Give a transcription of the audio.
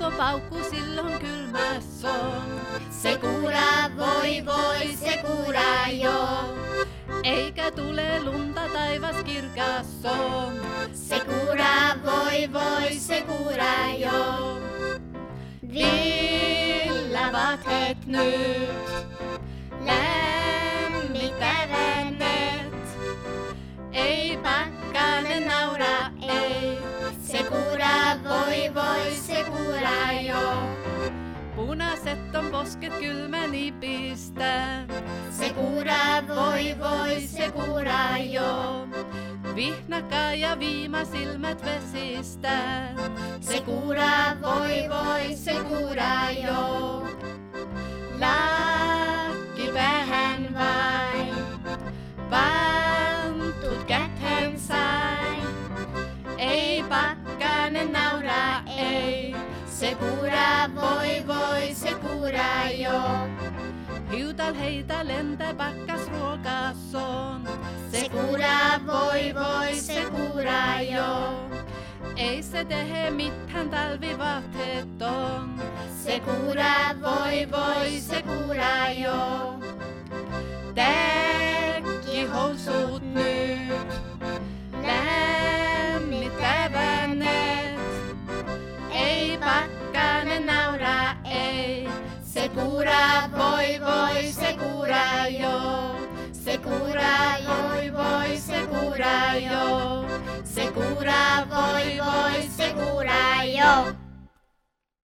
auto paukkuu silloin kylmäs on. Sekura voi voi, sekura jo. Eikä tule lunta taivas kirkas on. Sekura voi voi, sekura jo. Villavathet nyt lämmittävännet. Ei pakkanen naura, ei. Sekura voi voi, sekura jo. Punaiset on posket kylmäni pistää. Sekura voi voi, sekura jo. Vihnakaa ja viima silmät vesistää. Sekura voi voi, sekura jo. Lakki vähän vain, pantut käthen sain. Ei pakkanen nauraa, ei. Sekura voi voi, sekura jo. Hiutal heitä lentää pakkas ruokas on. Sekura voi voi, sekura jo. Ei se tehe mitään talvivaatteet on. Sekura voi voi, sekura jo. Täkkihousut nyt lämmittävännet. Ei pakkanen nauraa, ei. Sekura voi voi, sekura jo. Sekura voi voi, sekura jo. Sekura voi voi, sekura jo.